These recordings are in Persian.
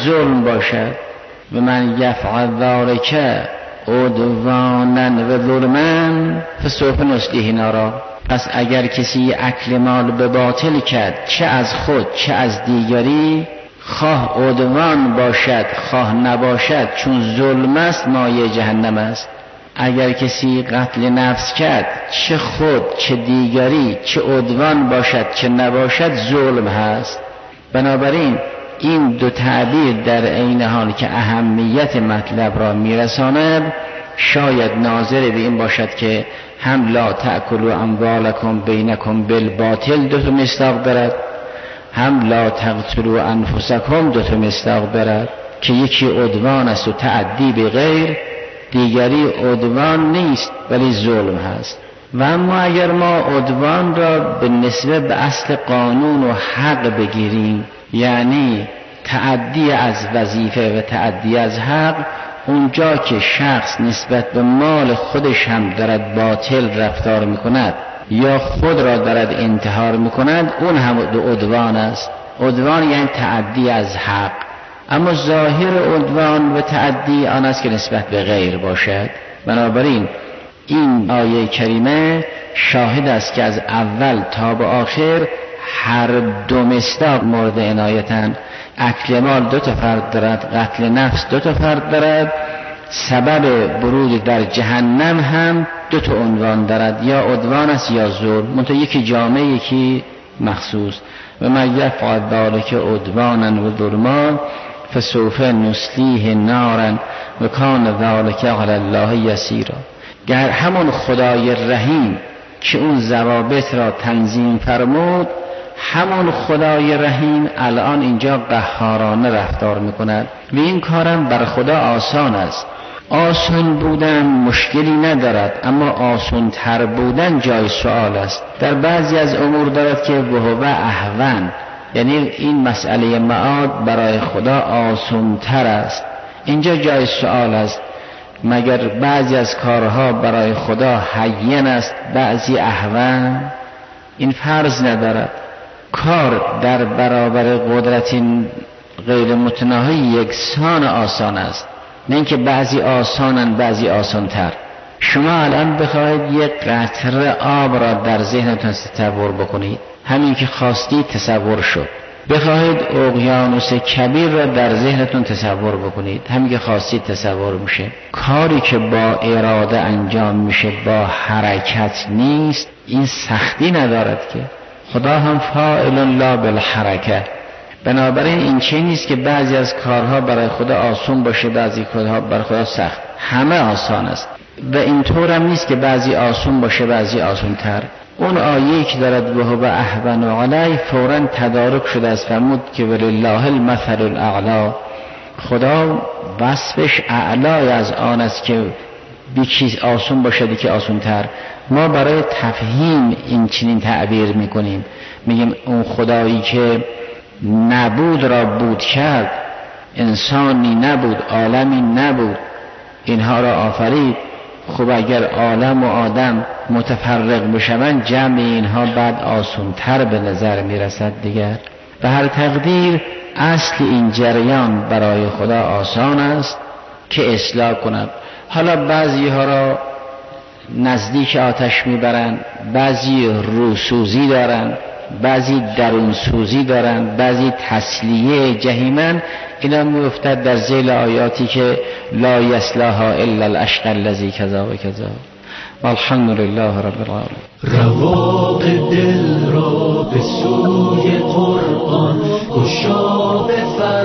ظلم باشد. و من یفعل ذلک عدوانا و ظلما فسوف نصلیه نارا. پس اگر کسی اکل مال به باطل کرد، چه از خود چه از دیگری، خواه عدوان باشد خواه نباشد، چون ظلم است مایه جهنم است. اگر کسی قتل نفس کرد، چه خود چه دیگری، چه عدوان باشد چه نباشد، ظلم هست. بنابراین این دو تعبیر در عین حال که اهمیت مطلب را میرساند، شاید ناظر به این باشد که هم لا تأکلوا اموالکم بینکم بالباطل دو تا مصداق دارد، هم لا تقتلوا انفسکم دو تا مصداق دارد که یکی عدوان است و تعدی به غیر، دیگری عدوان نیست ولی ظلم هست. و اما اگر ما عدوان را به نسبت به اصل قانون و حق بگیریم، یعنی تعدی از وظیفه و تعدی از حق، اونجا که شخص نسبت به مال خودش هم دارد باطل رفتار میکند یا خود را دارد انتحار میکند، اون هم عدوان است. عدوان یعنی تعدی از حق. اما ظاهر عدوان و تعدی آن است که نسبت به غیر باشد. بنابراین این آیه کریمه شاهد است که از اول تا به آخر هر دو مصداق مورد عنایتند. اکل مال دو تا فرد دارد، قتل نفس دو تا فرد دارد، سبب ورود در جهنم هم دو تا عنوان دارد، یا عدوان است یا ظلم، منتها یکی جامع یکی مخصوص. و من یفعل ذلک عدوانا و ظلما فسوف نصلیه نارا و کان ذلک علی الله یسیرا. گر همون خدای رحیم که اون ضوابط را تنظیم فرمود، همون خدای رحیم الان اینجا قهارانه رفتار میکند و این کارم بر خدا آسان است. آسان بودن مشکلی ندارد، اما آسان تر بودن جای سوال است. در بعضی از امور دارد که وهو اهون، یعنی این مسئله معاد برای خدا آسان تر است. اینجا جای سوال است، مگر بعضی از کارها برای خدا هین است بعضی اهون؟ این فرض ندارد. کار در برابر قدرت غیر متناهی یکسان آسان است، نه اینکه بعضی آسانن بعضی آسانتر. شما الان بخواهید یک قطره آب را در ذهنتون تصور بکنید، همین که خواستید تصور شد. بخواهید اقیانوس کبیر را در ذهنتون تصور بکنید، همین که خواستید تصور میشه. کاری که با اراده انجام میشه با حرکت نیست، این سختی ندارد که. خدا هم فاعل لا بالحرکه. بنابراین این چه نیست که بعضی از کارها برای خدا آسان باشه بعضی کارها برای خدا سخت. همه آسان است و اینطور هم نیست که بعضی آسان باشه بعضی آسان تر. اون آیه‌ای که دارد وهو اهون علی فوراً تدارک شده است، فرمود که ولله المثل الاعلی. خدا وصفش اعلای از آن است که بیچیز آسان باشد که آسان تر. ما برای تفهیم این چنین تعبیر میکنیم، میگیم اون خدایی که نبود را بود کرد، انسانی نبود عالمی نبود، اینها را آفرید. خب اگر عالم و آدم متفرق بشوند، جمع اینها بعد آسان‌تر به نظر میرسد دیگر. به هر تقدیر اصل این جریان برای خدا آسان است که اصلاح کند. حالا بعضی ها را نزدیک آتش میبرند، بعضی روسوزی دارند، بعضی درون سوزی دارند، بعضی تسلیه جهیمن. اینا میافتد در ذیل آیاتی که لا یصلها الا الاشقى الذی کذا و کذا. والحمد لله رب العالمین. رواق دل را به سوی قرآن گشا، به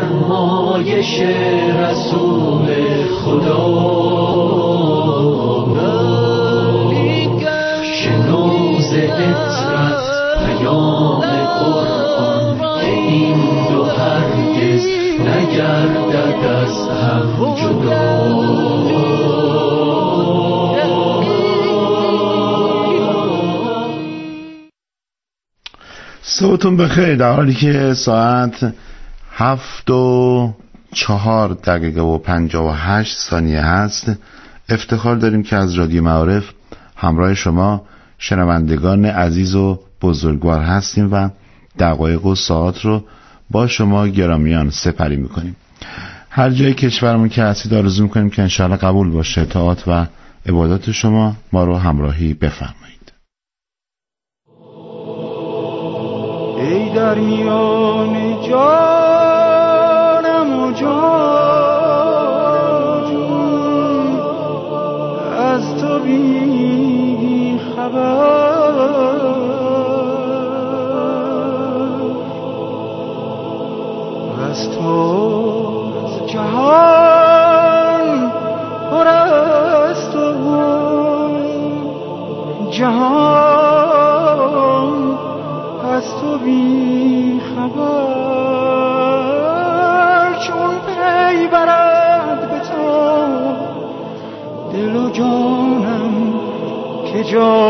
فرمایش رسول خدا. شنوز اطرت پیام قرآن که این دو هرگز نگردد از هم جدا. صبحتون بخیر. در حالی که ساعت 7:04 هست، افتخار داریم که از رادیو معارف همراه شما شنوندگان عزیز و بزرگوار هستیم و دقایق و ساعت رو با شما گرامیان سپری میکنیم. هر جای کشورمون که هستید آرزو میکنیم که انشاءالله قبول باشه طاعات و عبادات شما. ما رو همراهی بفرمایید. ای در میان جانم و جان از تو بی خبر، از تو جهان پر است و جهان از تو بی خبر. چون پی برد به تو دل و جانم که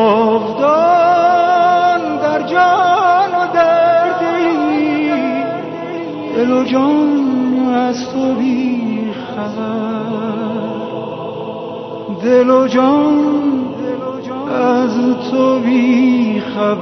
جاودان در جان و دردی، دل و جان از تو بی خبر، دل و جان از تو بی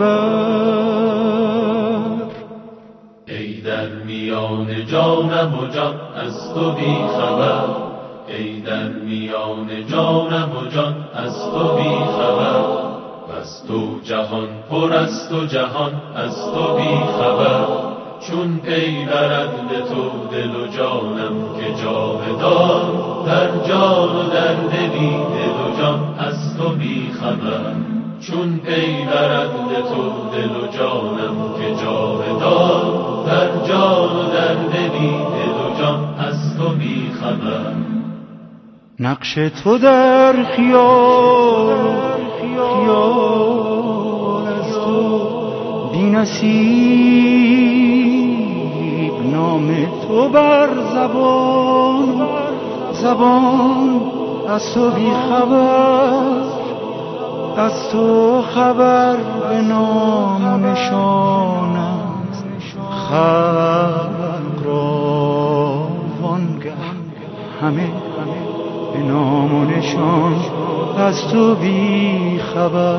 خبر. ای در میان جانم و جان از تو بی خبر، ای در میان جانم و جان از تو بی خبر. از تو جهان پر است و جهان از تو بی خبر. چون پی برد به تو دل و جانم که جاودان در جان و در دلی، دل و جان از تو بی خبر. چون پی برد به تو دل و جانم که جاودان در جان و در دلی، دل و جان از تو بی خبر. نقش تو در خیال از تو بی نصیب، نام تو بر زبان از تو بی خبر. از تو خبر به نام و نشانم، خلق را وانگه همه به نام و نشان از تو بی خبر.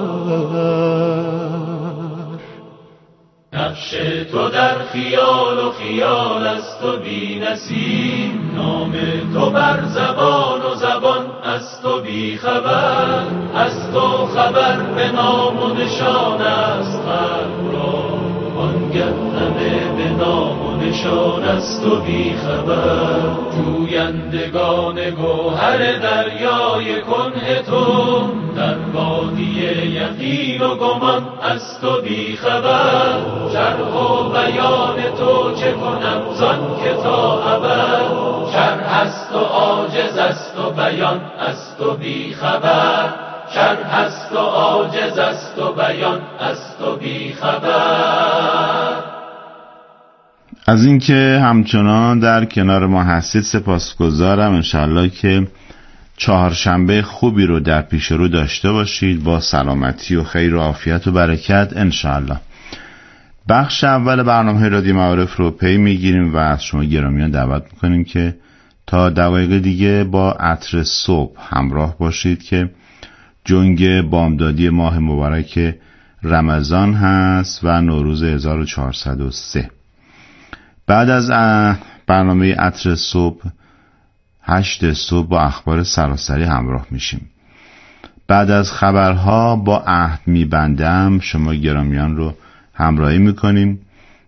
نقش تو در خیال و خیال از تو بی نصیب، نام تو بر زبان و زبان از تو بی خبر. از تو خبر به نام و نشان است خلق را وانگه همه به نام و نشان از تو بی خبر. جویندگان گوهر دریای کنه تو در وادی یقین و گمان از تو بی خبر. شرح و بیان تو چه کنم زان که تا ابد، شرح است و عاجز است و بیان از تو بی خبر. شرح است و عاجز است و بیان از تو بی خبر. از اینکه همچنان در کنار ما هستید سپاسگزارم. انشالله که چهارشنبه خوبی رو در پیش رو داشته باشید با سلامتی و خیر و عافیت و برکت انشالله. بخش اول برنامه رادیو معارف رو پی میگیریم و از شما گرامیان دعوت میکنیم که تا دقایق دیگه با عطر صبح همراه باشید که جنگ بامدادی ماه مبارک رمضان هست و نوروز 1403. بعد از برنامه عطر صبح 8 صبح با اخبار سراسری همراه میشیم. بعد از خبرها با عهد میبندم شما گرامیان رو همراهی میکنیم.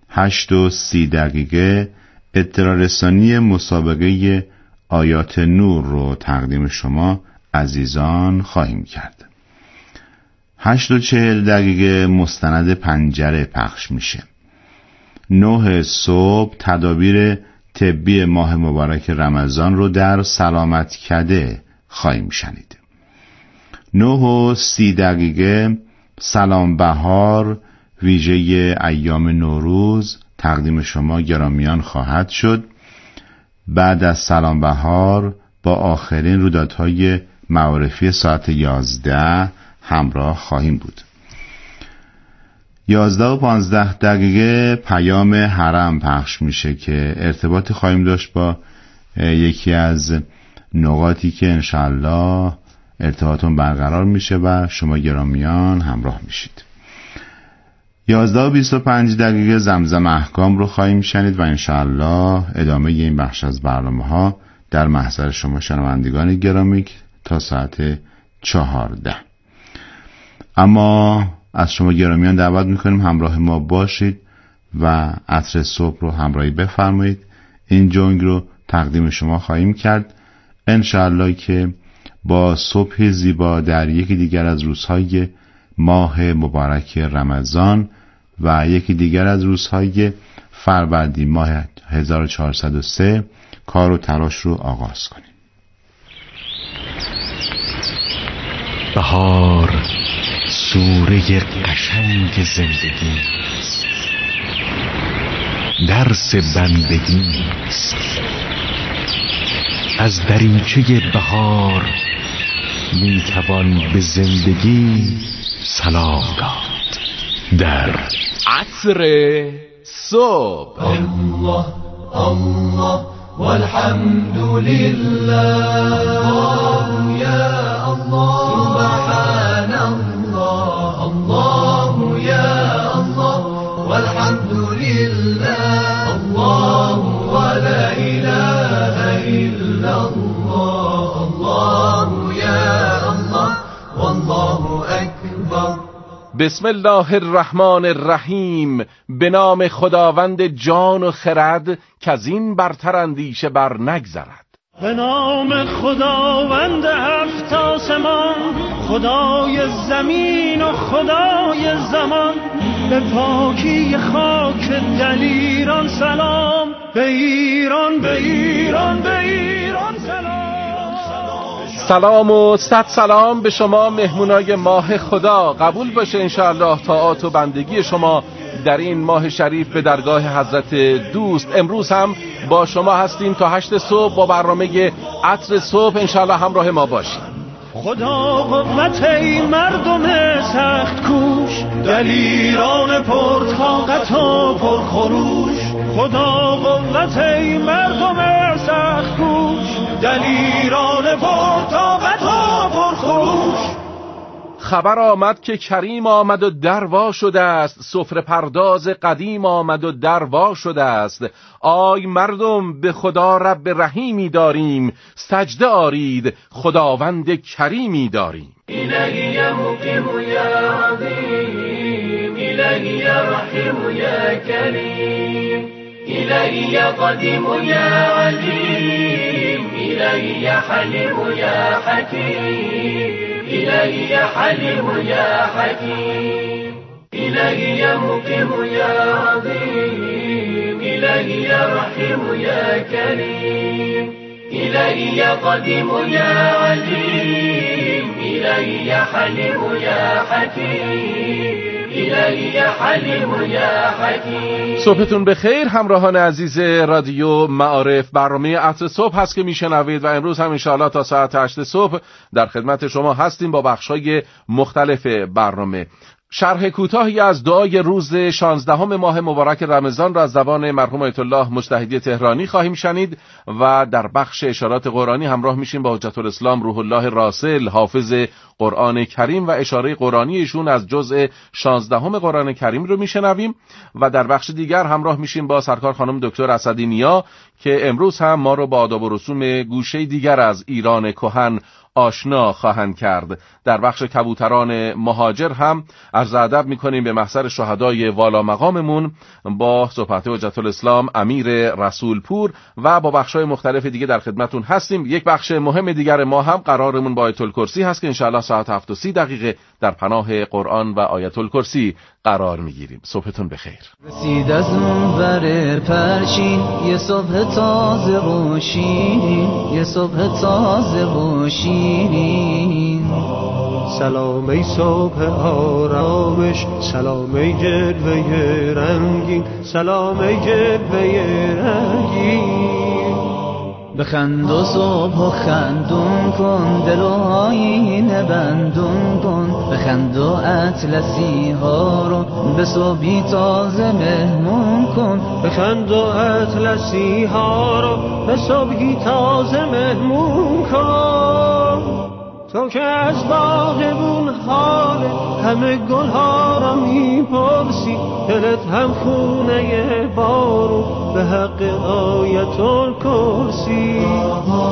8:30 اطلاع رسانی مسابقه آیات نور رو تقدیم شما عزیزان خواهیم کرد. 8:40 مستند پنجره پخش میشه. 9 صبح تدابیر طبی ماه مبارک رمضان رو در سلامتکده خواهیم شنید. 9:30 سلام بهار ویژه ایام نوروز تقدیم شما گرامیان خواهد شد. بعد از سلام بهار با آخرین رویدادهای معارفی ساعت 11 همراه خواهیم بود. 11:15 پیام حرم پخش میشه که ارتباطی خواهیم داشت با یکی از نقاطی که انشالله ارتباطون برقرار میشه و شما گرامیان همراه میشید. 11:25 زمزم احکام رو خواهیم شنید و انشالله ادامه این بخش از برنامه ها در محضر شما شنوندگان گرامی تا ساعت 14. اما از شما گرامیان دعوت میکنیم همراه ما باشید و عطر صبح رو همراهی بفرمایید. این جنگ رو تقدیم شما خواهیم کرد انشاءالله که با صبح زیبا در یکی دیگر از روزهای ماه مبارک رمضان و یکی دیگر از روزهای فروردین ماه 1403 کار و تلاش رو آغاز کنیم. بهار سوره قشنگ زندگی، درس بندگی است. از دریچه بهار میتوان به زندگی سلام داد. در عطر صبح. الله الله والحمد لله، یا الله سبحان الله، الله یا الله والحمد لله، الله ولا اله الا الله، الله یا الله والله اکبر. بسم الله الرحمن الرحیم. به نام خداوند جان و خرد که از این برتر اندیشه بر نگذرد. به نام خداوند هفت آسمان، خدای زمین و خدای زمان، به پاکی خاک دلیران سلام، به ایران به ایران به ایران سلام. سلام و صد سلام به شما مهمونای ماه خدا. قبول باشه انشاءالله طاعات و بندگی شما در این ماه شریف به درگاه حضرت دوست. امروز هم با شما هستیم تا 8 صبح با برنامه عطر صبح. انشاءالله همراه ما باشید. خدا قوت ای مردم سخت کوش، دلیران پرطاقت و پرخروش. خدا قوت ای مردم سخت کوش، دلیران پرطاقت و پرخروش. خبر آمد که کریم آمد و در وا شده است، سفره پرداز قدیم آمد و در وا شده است. آی مردم به خدا رب رحیمی داریم، سجده آرید خداوند کریمی داریم. الهی یا مقیم یا عظیم، الهی یا رحیم یا کریم، الهی یا قدیم یا علیم، الهی یا حلیم یا حکیم، الهی یا حلیم یا حکیم، الهی یا مقیم یا عظیم، الهی یا رحیم یا کریم، الهی یا قدیم یا علیم، الهی یا حلیم یا حکیم، الهی یا حلیم یا حکیم. صبحتون بخیر همراهان عزیز رادیو معارف. برنامه عطر صبح هست که میشنوید و امروز هم انشاءالله تا ساعت 8 صبح در خدمت شما هستیم با بخشای مختلف برنامه. شرح کوتاهی از دعای روز 16 ماه مبارک رمضان را از زبان مرحوم آیت الله مجتهدی تهرانی خواهیم شنید و در بخش اشارات قرآنی همراه میشیم با حجت الاسلام روح الله راسل حافظ قرآن کریم و اشاره قرآنی ایشون از جزء 16 قرآن کریم رو میشنویم و در بخش دیگر همراه میشیم با سرکار خانم دکتر اسدی نیا که امروز هم ما رو با آداب و رسوم گوشه دیگر از ایران کهن آشنا خواهند کرد. در بخش کبوتران مهاجر هم عرض ادب میکنیم به محضر شهدای والا مقاممون با صحبت حجت الاسلام امیر رسولپور و با بخشای مختلف دیگه در خدمتون هستیم. یک بخش مهم دیگر ما هم قرارمون با آیت الکرسی هست که انشاءالله ساعت 7:30 در پناه قرآن و آیت الکرسی قرار میگیریم. صبحتون بخیر. رسید از اون ور پرشین یه صبح تازه و شیرین، یه صبح تازه و شیرین. سلام ای صبح آرامش، سلام ای جلوه رنگین، سلام ای جلوه رنگین. بخند و صبح و خندون کن، دل و آینه بندون کن. بخند و اطلسی ها رو به صبحی تازه مهمون کن. بخند و اطلسی ها رو به صبحی تازه مهمون کن. تو که از باغبون حال همه گل ها را میپرسی، دلت هم خونه بارون به حق آیت الکرسی.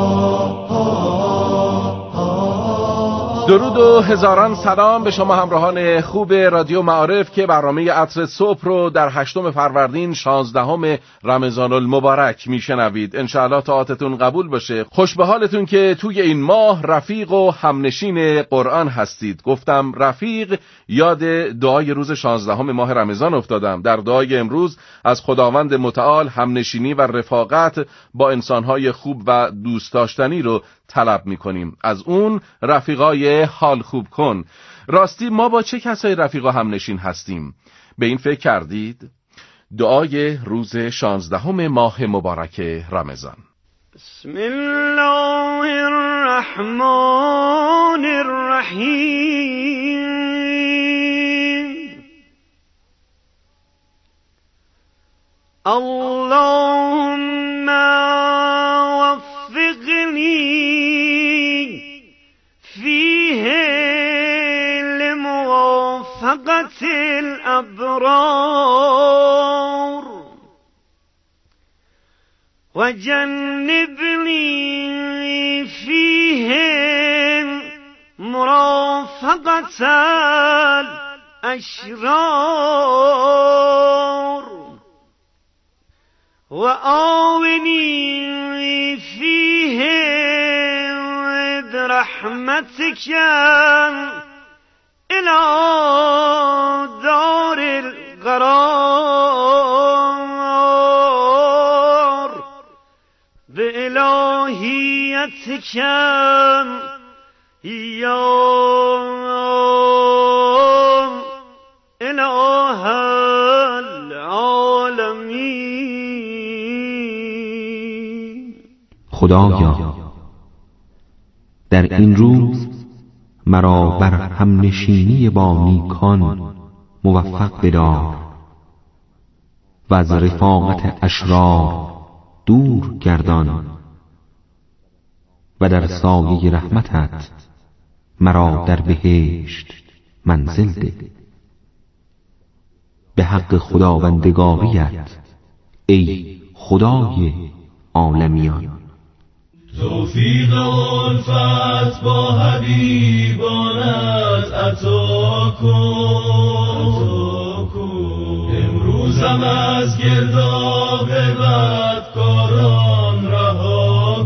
درود و هزاران سلام به شما همراهان خوب رادیو معارف که برنامه عطر صبح رو در 8 فروردین 16 رمضان المبارک میشنوید. انشاءالله طاعتتون قبول باشه. خوش به حالتون که توی این ماه رفیق و همنشین قرآن هستید. گفتم رفیق، یاد دعای روز 16 ماه رمضان افتادم. در دعای امروز از خداوند متعال همنشینی و رفاقت با انسانهای خوب و دوست داشتنی رو طلب میکنیم. از اون رفیقای حال خوب کن. راستی ما با چه کسای رفیق و همنشین هستیم؟ به این فکر کردید؟ دعای روز 16 ماه مبارک رمضان. بسم الله الرحمن الرحیم. اللهم وفقنی فيه لموافقة الأبرار وجنبني فيه مرافقة الأشرار وآوني فيه برحمتك إلى دار القرار بإلهيتك يا إله العالمين. خدایا در این روز مرا بر همنشینی با نیکان موفق بدار و از رفاقت اشرار دور گردان و در سایه رحمتت مرا در بهشت منزل ده. به حق خداوندگاریت ای خدای عالمیان. توفیق الفت با حبیبانت عطا کن. امروزم از گرداب بدکاران رها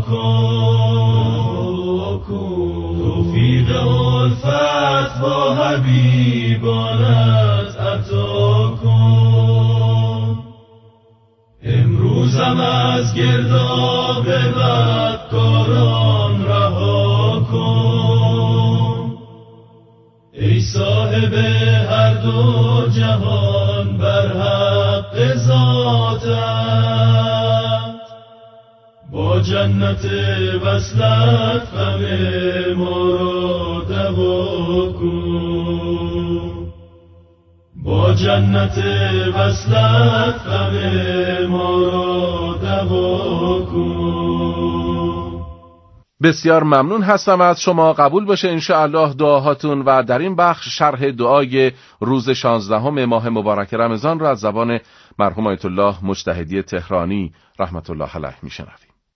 کن. توفیق الفت با حبیبانت عطا کن. امروزم از گرداب بدکاران رها کن. ای صاحب هر دو جهان بر حق ذاتت، با جنت وصلت غم ما را دوا کن. با جنت وصلت غم ما را دوا کن. بسیار ممنون هستم از شما. قبول باشه انشاءالله دعاهاتون. و در این بخش شرح دعای روز 16 ماه مبارک رمضان را از زبان مرحوم آیت الله مجتهدی تهرانی رحمت الله علیه میشنویم.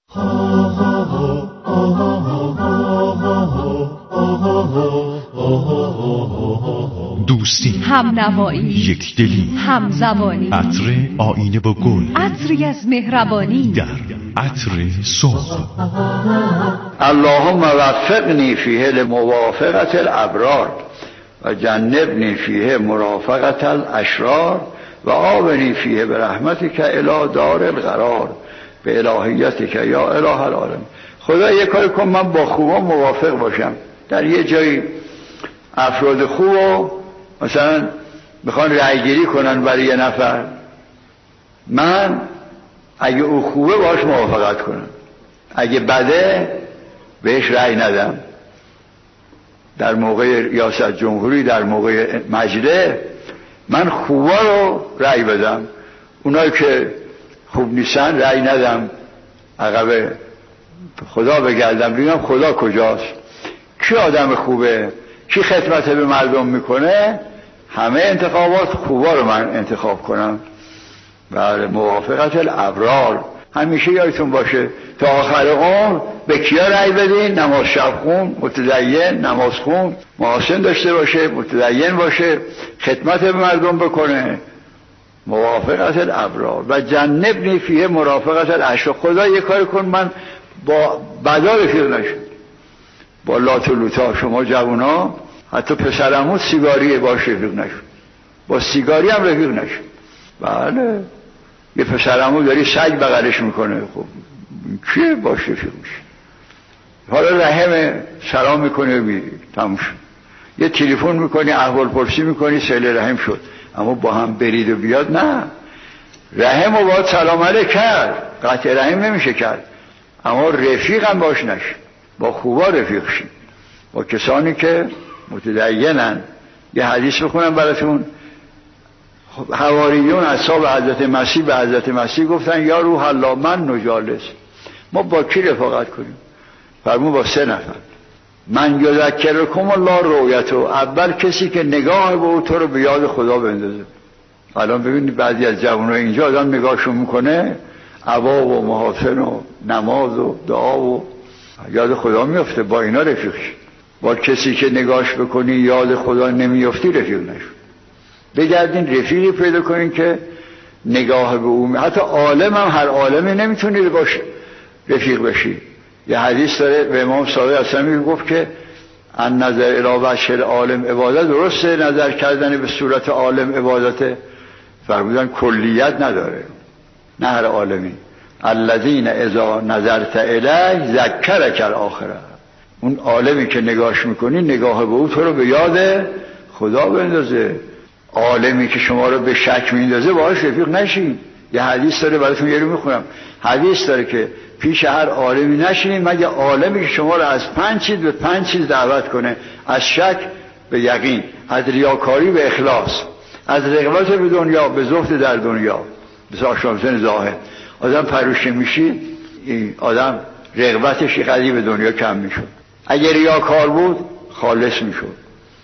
دوستی، همنوایی، یکدلی، همزبانی، عطر آینه با گل، عطری از مهربانی در عطر صبح. اللهم وفقنی فیه لموافقت الابرار و جنبنی فیه مرافقت الاشرار و آونی فیه برحمتک الی دار القرار به الهیتک یا اله العالم. خدا یه کاری کن من با خوبا موافق باشم. در یه جایی افراد خوبو مثلا میخوان رأیگیری کنن برای یه نفر، من اگه او خوبه باش موافقت کنم، اگه بده بهش رأی ندم. در موقع ریاست جمهوری، در موقع مجلس، من خوبا رو رأی بدم، اونایی که خوب نیستن رأی ندم، عقب خدا بگردم ببینم خدا کجاست، کی آدم خوبه، کی خدمت به مردم میکنه. همه انتخابات خوبا رو من انتخاب کنم. بله، موافقت الابرار. همیشه یادتون باشه تا آخر عمر به کیا رأی بدین؟ نماز شب خون، متدین، نماز خون، محاسن داشته باشه، متدین باشه، خدمت به مردم بکنه، موافقت الابرار و جنبنی فیه مرافقت الاشرار. خدا یه کار کن من با بدا رفیق نشد، با لات و لوتا. شما جوونا حتی پسرمون سیگاریه باش رفیق نشد، با سیگاری هم رفیق نشد. بله یه پسرمون داری سگ بغلش میکنه، خب کیه باش رفیق میشه؟ حالا رحم سلام میکنه و میری، تموم شد. یه تلفن میکنی احوال پرسی میکنی، صله رحم شد. اما با هم برید و بیاد نه. رحم رو باید سلام علیک کرد، قطع رحم نمیشه کرد، اما رفیق هم باش نشه. با خوبا رفیق شید، با کسانی که متدینن. یه حدیث بخونم براتون. حواریون اصحاب حضرت مسیح به حضرت مسیح گفتن یا روح الله من نجالس، ما با کی رفاقت کنیم؟ فرمود با 3 نفر. من یذکرکم الله رؤیته، اول کسی که نگاه به او تو رو به یاد خدا بندازه. الان ببینید بعضی از جوانای اینجا آدم نگاهشون میکنه عبا و محاسن و نماز و دعا و یاد خدا میفته، با اینا رفیق شید. با کسی که نگاهش بکنی یاد خدا نمیفتی رفیق نشو. بگردین رفیقی پیدا کنین که نگاه به او حتی عالم هم هر عالمی نمیتونی باشه رفیق بشی. یه حدیث داره به امام صادق اصلا گفت که ان نظر الی وجه العالم عبادت، درسته نظر کردن به صورت عالم عبادت، فرمودن کلیت نداره، نه هر عالمی. الذین اذا نظرت الیه ذکرک الاخره، اون عالمی که نگاهش میکنی نگاه به او تو رو به یاد خدا بندازه. عالمی که شما رو به شک میندازه باهاش رفیق نشین. یه حدیث داره براتون یه رو میخونم. حدیث داره که پیش هر عالمی نشینید مگه عالمی که شما رو از 5 چیز به 5 چیز دعوت کنه: از شک به یقین، از ریاکاری به اخلاص، از رغبت به دنیا به زهد در دنیا. مثل آشامسن زاهد آدم پروشه میشی، این آدم رغبتش قضیه به دنیا کم میشد. اگه ریاکار بود خالص میشد،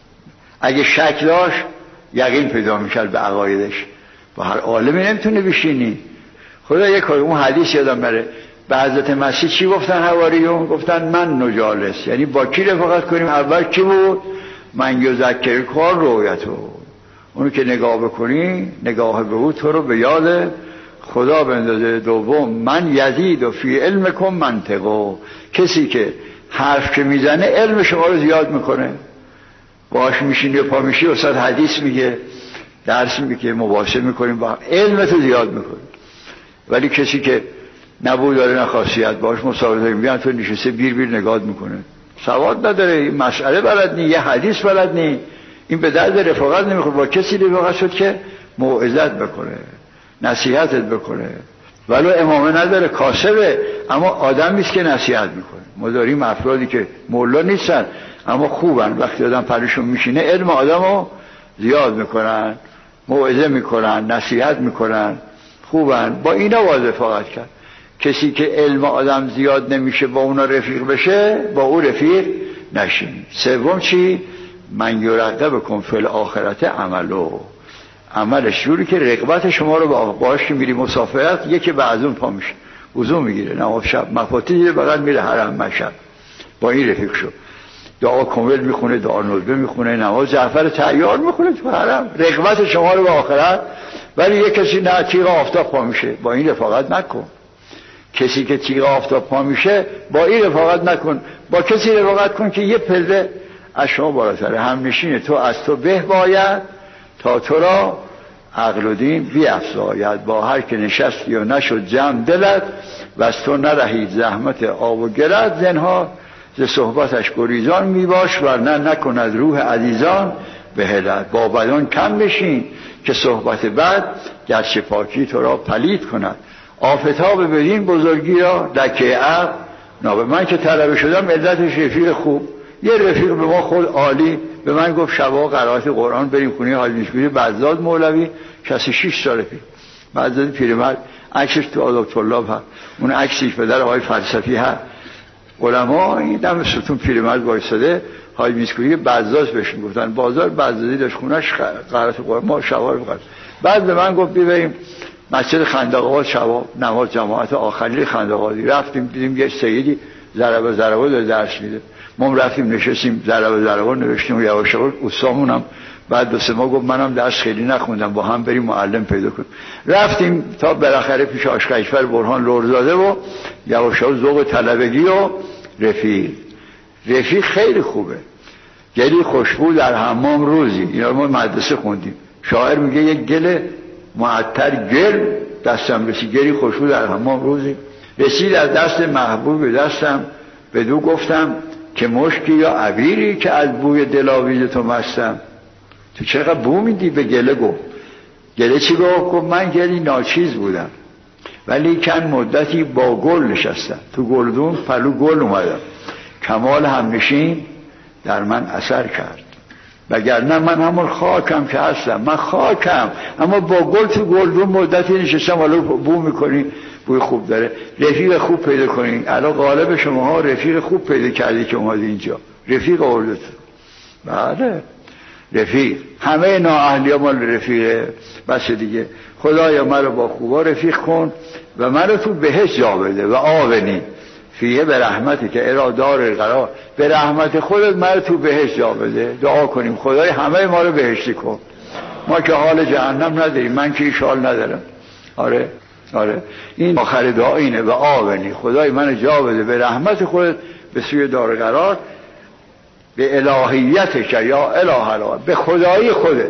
اگه شک داشت یقین پیدا میشد به عقایدش. با هر عالمی نمیتونه بشینی. خدا یک کار، اون حدیث یادم بره به حضرت مسیح چی گفتن حواریون؟ گفتن من نجالس، یعنی با کی رفاقت کنیم؟ اول کی بود؟ من یذکر کار رؤیتو، اونو که نگاه بکنی نگاه به او تو رو به یاد خدا بندازه. دوم من یزید و فی علمکم منطقو، کسی که حرف که میزنه علم شما رو زیاد میکنه. باش میشینی و پا میشی استاد حدیث میگه، درس میگه، مباحثه میکنیم با علمتو زیاد میکنی. ولی کسی که نبود داره نه خاصیت، باش مصاحبه داریم بیان تو نشسته بیر بیر نگاه میکنه، سواد نداره، این مسئله بلد نی، یه حدیث بلد نی، این به درد رفاقت نمیخوره. با کسی رفاقت شد که موعظت بکنه، نصیحتت بکنه، ولو امامه نداره، کاسبه، اما آدمی است که نصیحت میکنه. ما داریم افرادی که مولا نیستن اما خوبن، وقتی آدم پرشون میشینه علم آدمو زیاد میکنن، موعظه میکنن، نصیحت میکنن، خوبن. با اینا باید رفاقت کرد. کسی که علم آدم زیاد نمیشه با اونا رفیق بشه، با او رفیق نشین. سوم چی؟ من یرغبکم فی الاخرة عملو، عملش جوری که رغبت شما رو باهاش که میری مسافرت، یکی بعد اون پا میشه وضو میگیره، نماز شب مفاتیح بغل میره حرم مشهد، با این رفیق شو. دعا کامل میخونه، دعا ندبه میخونه، نماز جعفر تیار میخونه تو حرم، رغبت شما رو به آخرت. ولی یک کسی نه تیغ آفتاب پا میشه، با این رفاقت نکن. کسی که تیغ آفتاب پا میشه با این رفاقت نکن. با کسی رفاقت کن که یه پله از شما بالاتره، هم نشینه، تو از تو به باید تا تو را عقل و دین بیفزاید. با هر که نشستی و نشد جمع دلت، و از تو نرهید زحمت آب و گلت. زنها ز صحبتش گریزان میباش، ورنه نکند روح عزیزان به هلت. با بدان کم بشین که صحبت بد گرچه پاکی تو را پلید کند. آفتاب بدین بزرگی را دکه عقل نابه. من که طلبه شدم علتش رفیق خوب، یه رفیق به ما خود عالی به من گفت شبا قرائت قرآن بریم خونه حاج میشگوری بزداد مولوی، 66 ساله پیش. بزداد پیرمرد، عکسش تو آداب طلاب هست، اون عکسش پدر آقای فلسفی هست. علما این دم ستون پیرمرد وایساده، حاج میشگوری بزداد بهش میگفتن، بازار بزدادی داشت، خونش قرائت قرآن، ما شبا رو بخواست. بعد به من گفت بریم مسجد خندق‌آباد شب نماز جماعت آخری خندق‌آبادی رفتیم، دیدیم یه سیدی ضرب داره درس میده. ما رفتیم نشستیم ضرب نوشتیم و یواش یواش استادمونم بعد 2 ماه گفت منم درس خیلی نخوندم، با هم بریم معلم پیدا کنیم. رفتیم تا بالاخره پیش آشقایفر برهان لرزاده و یواش یواش ذوق طلبگی و رفیق خیلی خوبه. گلی خوشبو در حمام روزی، اینا ما مدرسه خوندیم. شاعر میگه یک گل معطر گل دستم رسید، گلی خوشبو در حمام روزی رسید از دست محبوب به دستم، بدو گفتم که مشکی یا عبیری که از بوی دلاویز تو مستم. تو چقدر بو میدی؟ به گله گفت. گله چی گفت؟ من گلی ناچیز بودم ولی کن مدتی با گل نشستم، تو گلدون پلو گل اومدم، کمال همنشین در من اثر کرد، وگرنه من همون خاکم که هستم. من خاکم اما با گل تو گلدون مدتی نشستم. حالا بو میکنی، بوی خوب داره. رفیق خوب پیدا کنین. الان غالب شماها رفیق خوب پیدا کردی که اومدی اینجا، رفیق آوردت. بله رفیق، همه نااهلی ها مال رفیقه. بس دیگه خدایا من رو با خوبا رفیق کن و من رو تو بهشت جا بده و آونی فیه به رحمتی که ارادار قرار، به رحمت خودت من رو تو بهشت جا بده. دعا کنیم خدای همه ما رو بهشتی کن. ما که حال جهنم نداریم، من که ایش حال ندارم. آره این آخر دعا اینه و آونی خدای من رو جا بده به رحمت خودت به سوی دار قرار، به الهیت که یا اله الهی، به خدایی خودت.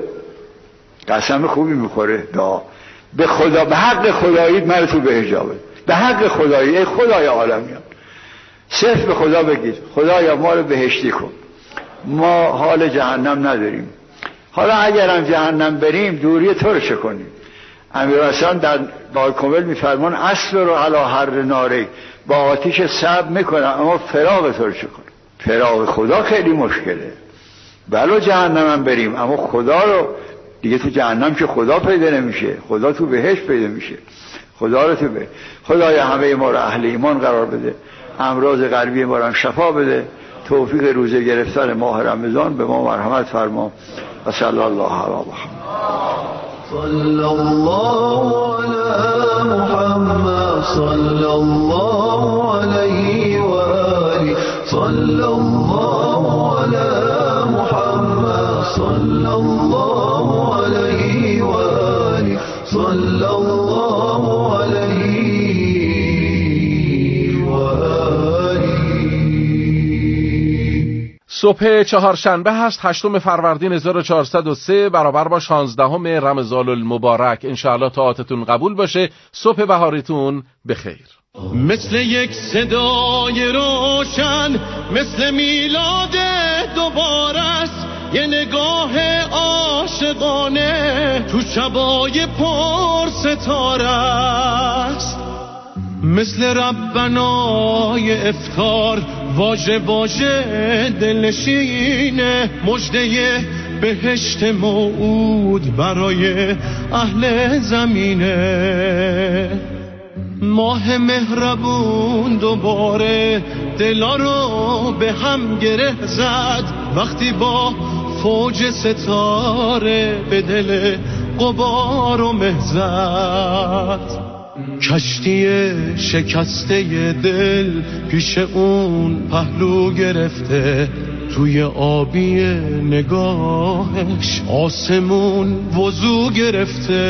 قسم خوبی میخوره دعا. به خدا، به حق خدایی من تو به حجابه، به حق خدایی. ای خدای عالمیان، صرف به خدا بگید خدایا ما رو بهشتی کن، ما حال جهنم نداریم. حالا اگرم جهنم بریم دوری تو رو چه کنیم؟ امیرحسن در بارکمل میفرمان اصل رو علی هر ناره، با آتیش صبر میکنم اما فراغ تو رو چه کنیم؟ فراغ خدا خیلی مشکله. بله جهنم هم بریم اما خدا رو دیگه، تو جهنم که خدا پیدا نمیشه، خدا تو بهشت پیدا میشه. خدا رو تو به خدایا همه ما رو اهل ایمان قرار بده، امراض قلبی ما رو شفا بده، توفیق روزه گرفتن ماه رمضان به ما مرحمت فرما. و صلی الله علی محمد. صلی الله علی محمد صلی الله علیه و آله صلی الله علی محمد صلی الله علیه و آله صلی الله علیه و آله. صبح چهارشنبه هست، 8 فروردین 1403 برابر با 16 رمضان المبارک. انشاءالله طاعتتون قبول باشه. صبح بهاریتون بخیر. مثل یک صدای روشن، مثل میلاد دوباره است، یه نگاه عاشقانه تو شبای پر ستاره است. مثل ربنای افطار، واژه واژه دلنشینه، مژده بهشت موعود برای اهل زمینه. ماه مهربون دوباره دلا رو به هم گره زد، وقتی با فوج ستاره به دل غبار و مه زد. کشتی شکسته دل پیش اون پهلو گرفته، توی آبی نگاهش آسمون وضو گرفته.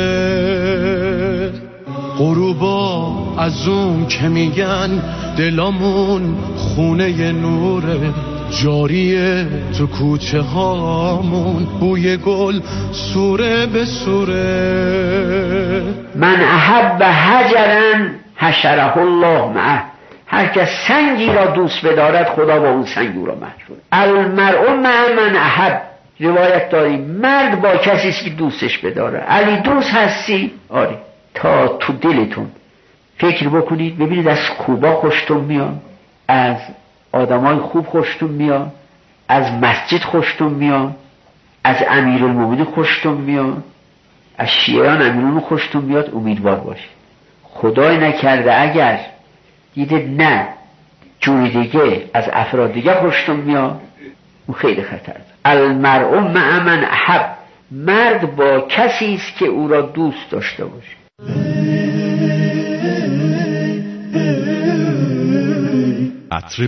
غروبا از اون که میگن دلامون خونه نوره، جاریه تو کوچه هامون بوی گل سوره به سوره. من احب حجرا حشره الله معه، هر کس سنگی را دوست بدارد خدا با اون سنگ او را محشور. المرء مع من احب، روایت داریم مرد با کسی است که دوستش بداره. علی دوست هستی؟ آره. تا تو دلتون فکر بکنید ببینید از خوبا خوشتون میاد، از آدمای خوب خوشتون میاد، از مسجد خوشتون میاد، از امیرالمومنین خوشتون میاد، از شیعیان امیرالمومنین خوشتون میاد. امیدوار باشید خدای نکرده اگر دیده نه جوری دیگه از افراد دیگه خوشتون میاد، اون خیلی خطر داره. المرء مع من احب، مرد با کسی است که او را دوست داشته باشه. عطر